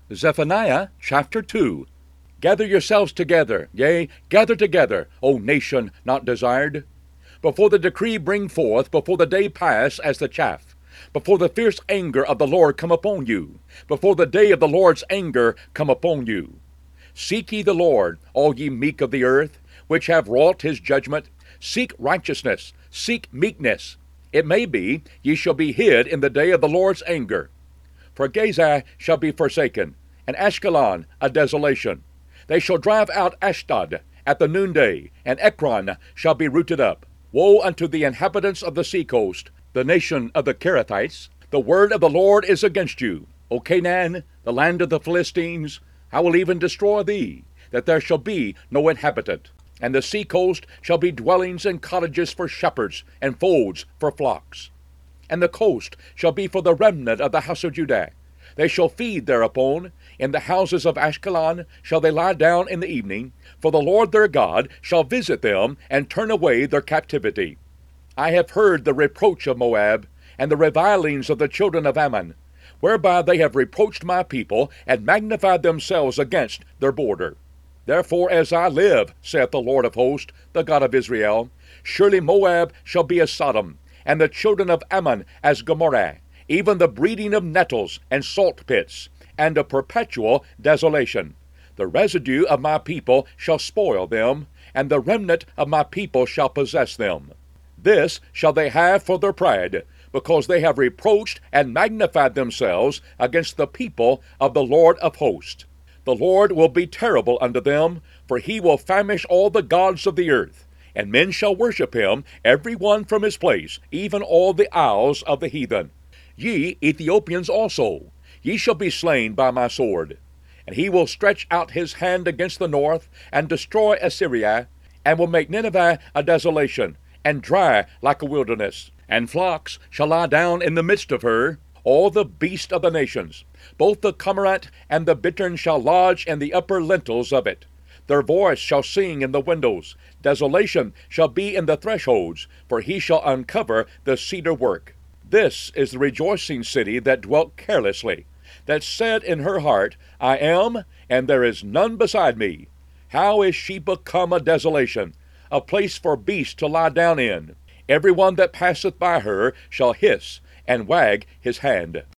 Zephaniah chapter 2. Gather yourselves together, yea, gather together, O nation not desired. Before the decree bring forth, before the day pass as the chaff, before the fierce anger of the Lord come upon you, before the day of the Lord's anger come upon you. Seek ye the Lord, all ye meek of the earth, which have wrought his judgment. Seek righteousness, seek meekness. It may be ye shall be hid in the day of the Lord's anger. For Gaza shall be forsaken, and Ashkelon a desolation. They shall drive out Ashdod at the noonday, and Ekron shall be rooted up. Woe unto the inhabitants of the seacoast, the nation of the Kerethites! The word of the Lord is against you. O Canaan, the land of the Philistines, I will even destroy thee, that there shall be no inhabitant. And the seacoast shall be dwellings and cottages for shepherds, and folds for flocks. And the coast shall be for the remnant of the house of Judah. They shall feed thereupon. In the houses of Ashkelon shall they lie down in the evening, for the Lord their God shall visit them, and turn away their captivity. I have heard the reproach of Moab, and the revilings of the children of Ammon, whereby they have reproached my people, and magnified themselves against their border. Therefore, as I live, saith the Lord of hosts, the God of Israel, surely Moab shall be as Sodom, and the children of Ammon as Gomorrah, even the breeding of nettles and salt pits, and a perpetual desolation. The residue of my people shall spoil them, and the remnant of my people shall possess them. This shall they have for their pride, because they have reproached and magnified themselves against the people of the Lord of hosts. The Lord will be terrible unto them, for he will famish all the gods of the earth. And men shall worship him, every one from his place, even all the isles of the heathen. Ye Ethiopians also, ye shall be slain by my sword. And he will stretch out his hand against the north, and destroy Assyria, and will make Nineveh a desolation, and dry like a wilderness. And flocks shall lie down in the midst of her, all the beasts of the nations. Both the cormorant and the bittern shall lodge in the upper lintels of it. Their voice shall sing in the windows. Desolation shall be in the thresholds, for he shall uncover the cedar work. This is the rejoicing city that dwelt carelessly, that said in her heart, I am, and there is none beside me. How is she become a desolation, a place for beasts to lie down in? Every one that passeth by her shall hiss and wag his hand.